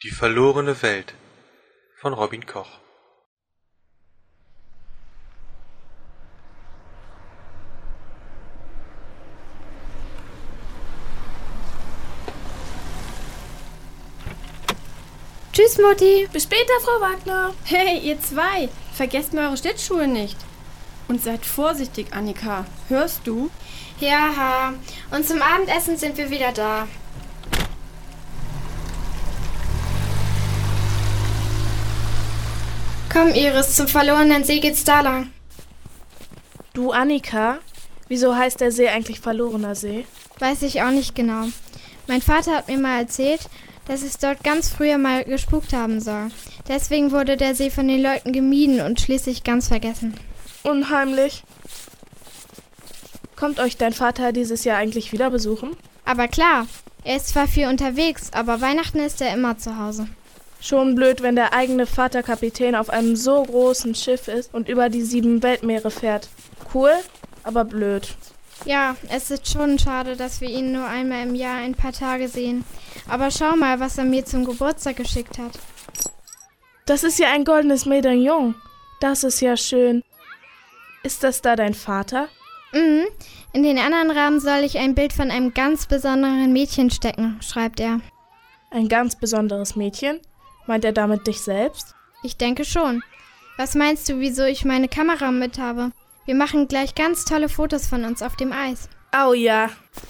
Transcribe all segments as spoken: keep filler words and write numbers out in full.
Die verlorene Welt von Robin Koch. Tschüss, Mutti. Bis später, Frau Wagner. Hey, ihr zwei. Vergesst mal eure Schlittschuhe nicht. Und seid vorsichtig, Annika. Hörst du? Ja, und zum Abendessen sind wir wieder da. Komm, Iris, zum verlorenen See geht's da lang. Du, Annika, wieso heißt der See eigentlich verlorener See? Weiß ich auch nicht genau. Mein Vater hat mir mal erzählt, dass es dort ganz früher mal gespukt haben soll. Deswegen wurde der See von den Leuten gemieden und schließlich ganz vergessen. Unheimlich. Kommt euch dein Vater dieses Jahr eigentlich wieder besuchen? Aber klar, er ist zwar viel unterwegs, aber Weihnachten ist er immer zu Hause. Schon blöd, wenn der eigene Vater Kapitän auf einem so großen Schiff ist und über die sieben Weltmeere fährt. Cool, aber blöd. Ja, es ist schon schade, dass wir ihn nur einmal im Jahr ein paar Tage sehen. Aber schau mal, was er mir zum Geburtstag geschickt hat. Das ist ja ein goldenes Medaillon. Das ist ja schön. Ist das da dein Vater? Mhm. In den anderen Rahmen soll ich ein Bild von einem ganz besonderen Mädchen stecken, schreibt er. Ein ganz besonderes Mädchen? Meint er damit dich selbst? Ich denke schon. Was meinst du, wieso ich meine Kamera mit habe? Wir machen gleich ganz tolle Fotos von uns auf dem Eis. Oh ja.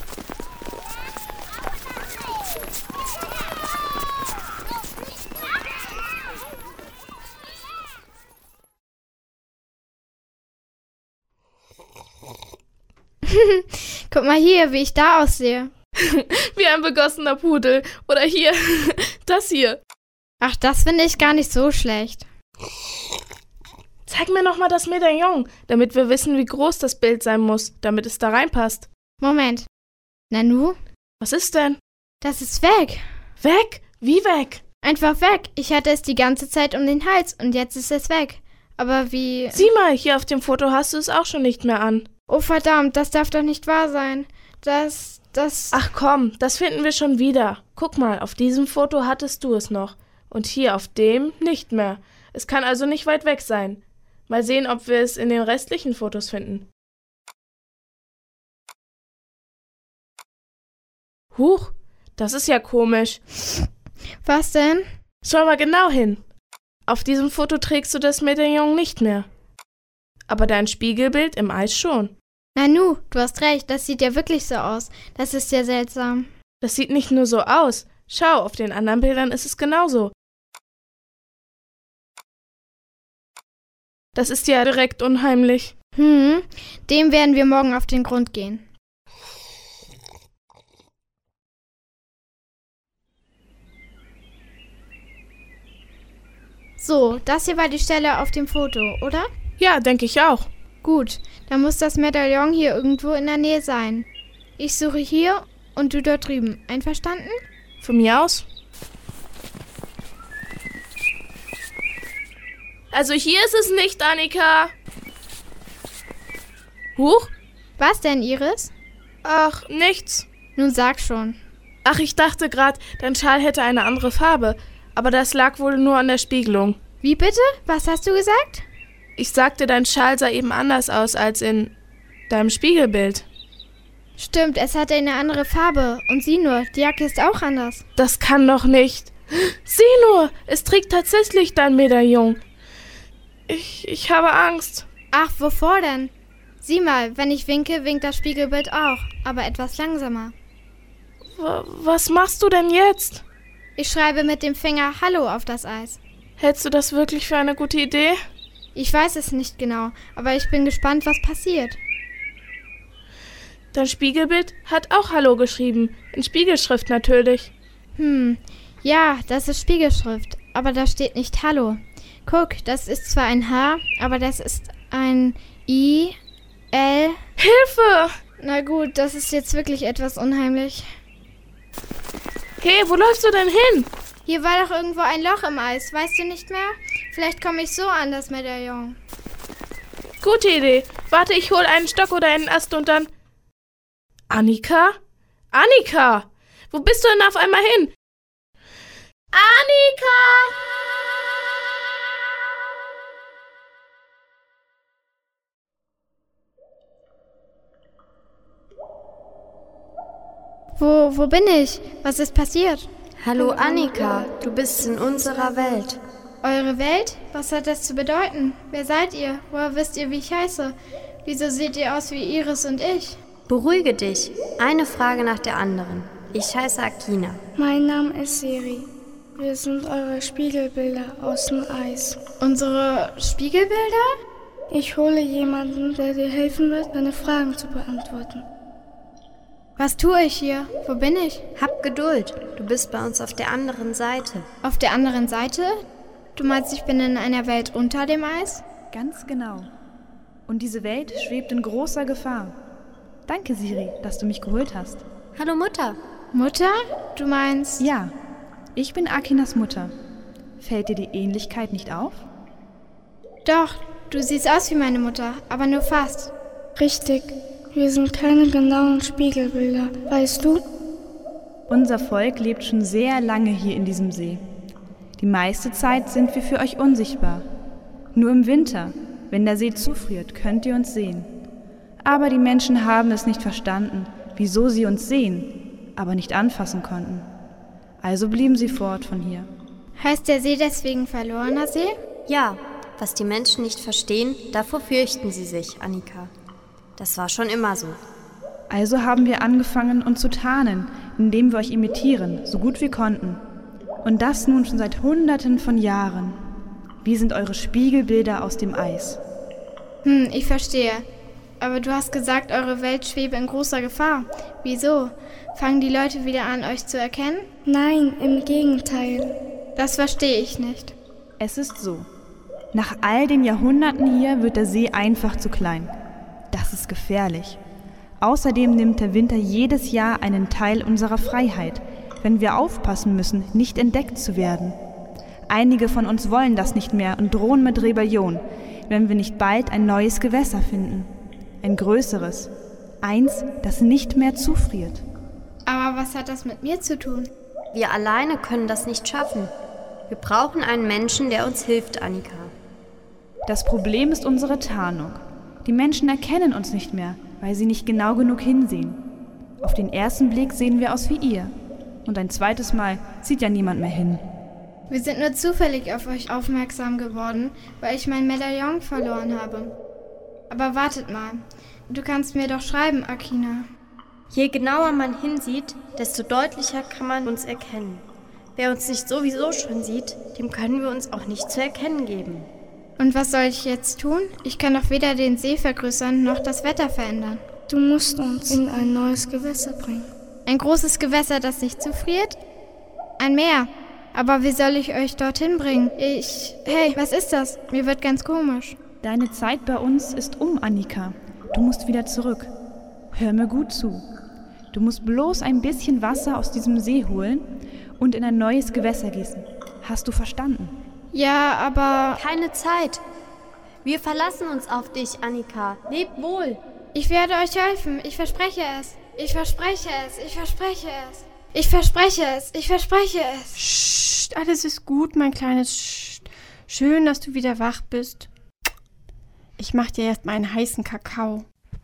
Guck mal hier, wie ich da aussehe. Wie ein begossener Pudel. Oder hier, das hier. Ach, das finde ich gar nicht so schlecht. Zeig mir noch mal das Medaillon, damit wir wissen, wie groß das Bild sein muss, damit es da reinpasst. Moment. Nanu? Was ist denn? Das ist weg. Weg? Wie weg? Einfach weg. Ich hatte es die ganze Zeit um den Hals und jetzt ist es weg. Aber wie... Sieh mal, hier auf dem Foto hast du es auch schon nicht mehr an. Oh verdammt, das darf doch nicht wahr sein. Das, das... Ach komm, das finden wir schon wieder. Guck mal, auf diesem Foto hattest du es noch. Und hier auf dem nicht mehr. Es kann also nicht weit weg sein. Mal sehen, ob wir es in den restlichen Fotos finden. Huch, das ist ja komisch. Was denn? Schau mal genau hin. Auf diesem Foto trägst du das Medaillon nicht mehr. Aber dein Spiegelbild im Eis schon. Nanu, du hast recht, das sieht ja wirklich so aus. Das ist ja seltsam. Das sieht nicht nur so aus. Schau, auf den anderen Bildern ist es genauso. Das ist ja direkt unheimlich. Hm, dem werden wir morgen auf den Grund gehen. So, das hier war die Stelle auf dem Foto, oder? Ja, denke ich auch. Gut, dann muss das Medaillon hier irgendwo in der Nähe sein. Ich suche hier und du dort drüben. Einverstanden? Von mir aus? Also hier ist es nicht, Annika. Huch? Was denn, Iris? Ach, nichts. Nun sag schon. Ach, ich dachte gerade, dein Schal hätte eine andere Farbe. Aber das lag wohl nur an der Spiegelung. Wie bitte? Was hast du gesagt? Ich sagte, dein Schal sah eben anders aus als in deinem Spiegelbild. Stimmt, es hatte eine andere Farbe. Und sieh nur, die Jacke ist auch anders. Das kann doch nicht. Sieh nur, es trägt tatsächlich dein Medaillon. Ich, ich habe Angst. Ach, wovor denn? Sieh mal, wenn ich winke, winkt das Spiegelbild auch, aber etwas langsamer. W- was machst du denn jetzt? Ich schreibe mit dem Finger Hallo auf das Eis. Hältst du das wirklich für eine gute Idee? Ich weiß es nicht genau, aber ich bin gespannt, was passiert. Dein Spiegelbild hat auch Hallo geschrieben, in Spiegelschrift natürlich. Hm, ja, das ist Spiegelschrift, aber da steht nicht Hallo. Guck, das ist zwar ein H, aber das ist ein I, L... Hilfe! Na gut, das ist jetzt wirklich etwas unheimlich. Hey, wo läufst du denn hin? Hier war doch irgendwo ein Loch im Eis, weißt du nicht mehr? Vielleicht komme ich so an das Medaillon. Gute Idee. Warte, ich hole einen Stock oder einen Ast und dann... Annika? Annika! Wo bist du denn auf einmal hin? Annika! Wo, wo bin ich? Was ist passiert? Hallo Annika, du bist in unserer Welt. Eure Welt? Was hat das zu bedeuten? Wer seid ihr? Woher wisst ihr, wie ich heiße? Wieso seht ihr aus wie Iris und ich? Beruhige dich. Eine Frage nach der anderen. Ich heiße Akina. Mein Name ist Siri. Wir sind eure Spiegelbilder aus dem Eis. Unsere Spiegelbilder? Ich hole jemanden, der dir helfen wird, deine Fragen zu beantworten. Was tue ich hier? Wo bin ich? Hab Geduld. Du bist bei uns auf der anderen Seite. Auf der anderen Seite? Du meinst, ich bin in einer Welt unter dem Eis? Ganz genau. Und diese Welt schwebt in großer Gefahr. Danke, Siri, dass du mich geholt hast. Hallo Mutter. Mutter? Du meinst... Ja, ich bin Akinas Mutter. Fällt dir die Ähnlichkeit nicht auf? Doch, du siehst aus wie meine Mutter, aber nur fast. Richtig. Wir sind keine genauen Spiegelbilder, weißt du? Unser Volk lebt schon sehr lange hier in diesem See. Die meiste Zeit sind wir für euch unsichtbar. Nur im Winter, wenn der See zufriert, könnt ihr uns sehen. Aber die Menschen haben es nicht verstanden, wieso sie uns sehen, aber nicht anfassen konnten. Also blieben sie fort von hier. Heißt der See deswegen verlorener See? Ja, was die Menschen nicht verstehen, davor fürchten sie sich, Annika. Das war schon immer so. Also haben wir angefangen, uns zu tarnen, indem wir euch imitieren, so gut wir konnten. Und das nun schon seit Hunderten von Jahren. Wir sind eure Spiegelbilder aus dem Eis. Hm, ich verstehe. Aber du hast gesagt, eure Welt schwebe in großer Gefahr. Wieso? Fangen die Leute wieder an, euch zu erkennen? Nein, im Gegenteil. Das verstehe ich nicht. Es ist so. Nach all den Jahrhunderten hier wird der See einfach zu klein. Das ist gefährlich. Außerdem nimmt der Winter jedes Jahr einen Teil unserer Freiheit, wenn wir aufpassen müssen, nicht entdeckt zu werden. Einige von uns wollen das nicht mehr und drohen mit Rebellion, wenn wir nicht bald ein neues Gewässer finden. Ein größeres. Eins, das nicht mehr zufriert. Aber was hat das mit mir zu tun? Wir alleine können das nicht schaffen. Wir brauchen einen Menschen, der uns hilft, Annika. Das Problem ist unsere Tarnung. Die Menschen erkennen uns nicht mehr, weil sie nicht genau genug hinsehen. Auf den ersten Blick sehen wir aus wie ihr. Und ein zweites Mal sieht ja niemand mehr hin. Wir sind nur zufällig auf euch aufmerksam geworden, weil ich mein Medaillon verloren habe. Aber wartet mal, du kannst mir doch schreiben, Akina. Je genauer man hinsieht, desto deutlicher kann man uns erkennen. Wer uns nicht sowieso schon sieht, dem können wir uns auch nicht zu erkennen geben. Und was soll ich jetzt tun? Ich kann doch weder den See vergrößern, noch das Wetter verändern. Du musst uns in ein neues Gewässer bringen. Ein großes Gewässer, das nicht zufriert? Ein Meer. Aber wie soll ich euch dorthin bringen? Ich... Hey, was ist das? Mir wird ganz komisch. Deine Zeit bei uns ist um, Annika. Du musst wieder zurück. Hör mir gut zu. Du musst bloß ein bisschen Wasser aus diesem See holen und in ein neues Gewässer gießen. Hast du verstanden? Ja, aber... Keine Zeit. Wir verlassen uns auf dich, Annika. Leb wohl. Ich werde euch helfen. Ich verspreche es. Ich verspreche es. Ich verspreche es. Ich verspreche es. Ich verspreche es. Psst, alles ist gut, mein kleines Psst. Schön, dass du wieder wach bist. Ich mach dir erst mal einen heißen Kakao.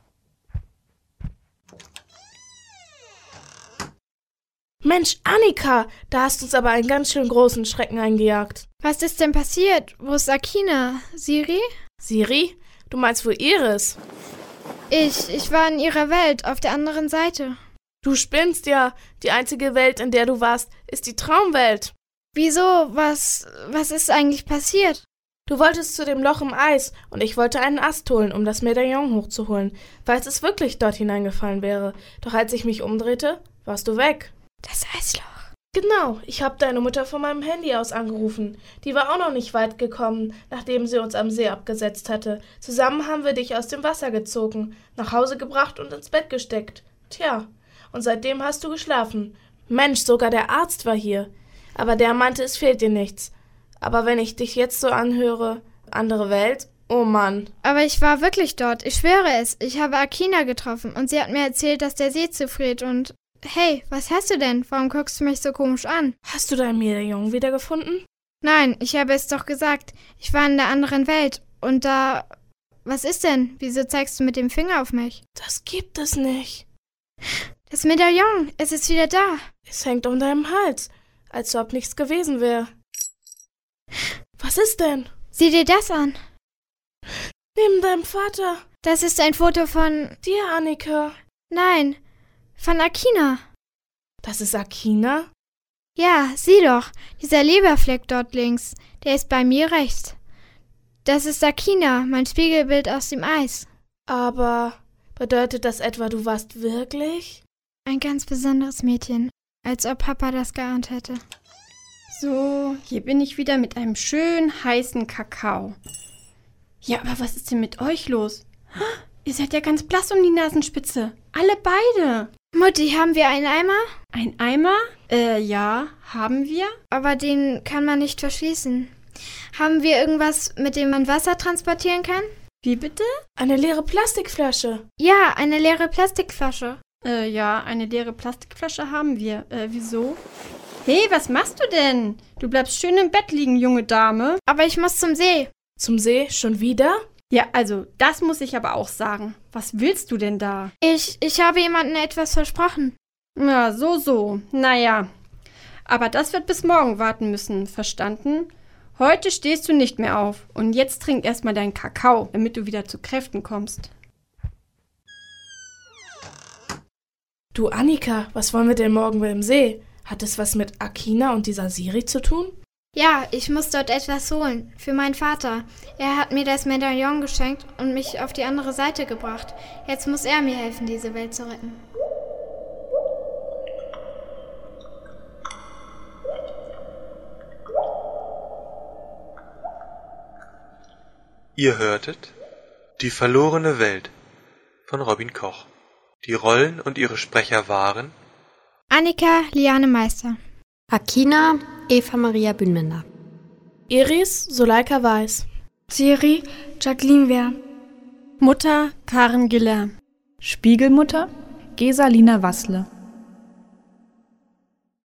Mensch, Annika, da hast du uns aber einen ganz schön großen Schrecken eingejagt. Was ist denn passiert? Wo ist Akina? Siri? Siri? Du meinst wohl Iris? Ich, ich war in ihrer Welt, auf der anderen Seite. Du spinnst ja. Die einzige Welt, in der du warst, ist die Traumwelt. Wieso? Was, was ist eigentlich passiert? Du wolltest zu dem Loch im Eis und ich wollte einen Ast holen, um das Medaillon hochzuholen, falls es wirklich dort hineingefallen wäre. Doch als ich mich umdrehte, warst du weg. Das Eisloch. Genau, ich habe deine Mutter von meinem Handy aus angerufen. Die war auch noch nicht weit gekommen, nachdem sie uns am See abgesetzt hatte. Zusammen haben wir dich aus dem Wasser gezogen, nach Hause gebracht und ins Bett gesteckt. Tja, und seitdem hast du geschlafen. Mensch, sogar der Arzt war hier. Aber der meinte, es fehlt dir nichts. Aber wenn ich dich jetzt so anhöre, andere Welt, oh Mann. Aber ich war wirklich dort, ich schwöre es. Ich habe Akina getroffen und sie hat mir erzählt, dass der See zufriert und... Hey, was hast du denn? Warum guckst du mich so komisch an? Hast du dein Medaillon wiedergefunden? Nein, ich habe es doch gesagt. Ich war in der anderen Welt und da... Was ist denn? Wieso zeigst du mit dem Finger auf mich? Das gibt es nicht. Das Medaillon, es ist wieder da. Es hängt um deinem Hals, als ob nichts gewesen wäre. Was ist denn? Sieh dir das an. Neben deinem Vater. Das ist ein Foto von... Dir, Annika. Nein, von Akina. Das ist Akina? Ja, sieh doch, dieser Leberfleck dort links, der ist bei mir rechts. Das ist Akina, mein Spiegelbild aus dem Eis. Aber bedeutet das etwa, du warst wirklich? Ein ganz besonderes Mädchen, als ob Papa das geahnt hätte. So, hier bin ich wieder mit einem schönen heißen Kakao. Ja, aber was ist denn mit euch los? Ihr seid ja ganz blass um die Nasenspitze. Alle beide. Mutti, haben wir einen Eimer? Ein Eimer? Äh, ja, haben wir. Aber den kann man nicht verschließen. Haben wir irgendwas, mit dem man Wasser transportieren kann? Wie bitte? Eine leere Plastikflasche. Ja, eine leere Plastikflasche. Äh, ja, eine leere Plastikflasche haben wir. Äh, wieso? Hey, was machst du denn? Du bleibst schön im Bett liegen, junge Dame. Aber ich muss zum See. Zum See? Schon wieder? Ja, also, das muss ich aber auch sagen. Was willst du denn da? Ich, ich habe jemandem etwas versprochen. Ja, so, so. Naja. Aber das wird bis morgen warten müssen, verstanden? Heute stehst du nicht mehr auf. Und jetzt trink erstmal deinen Kakao, damit du wieder zu Kräften kommst. Du, Annika, was wollen wir denn morgen im See? Hat es was mit Akina und dieser Siri zu tun? Ja, ich muss dort etwas holen. Für meinen Vater. Er hat mir das Medaillon geschenkt und mich auf die andere Seite gebracht. Jetzt muss er mir helfen, diese Welt zu retten. Ihr hörtet Die verlorene Welt von Robin Koch. Die Rollen und ihre Sprecher waren Annika, Liane Meister. Akina, Eva Maria Bühnmender. Iris, Suleika Weiß. Siri, Jacqueline Wehr. Mutter, Karen Giller. Spiegelmutter, Gesalina Wassle.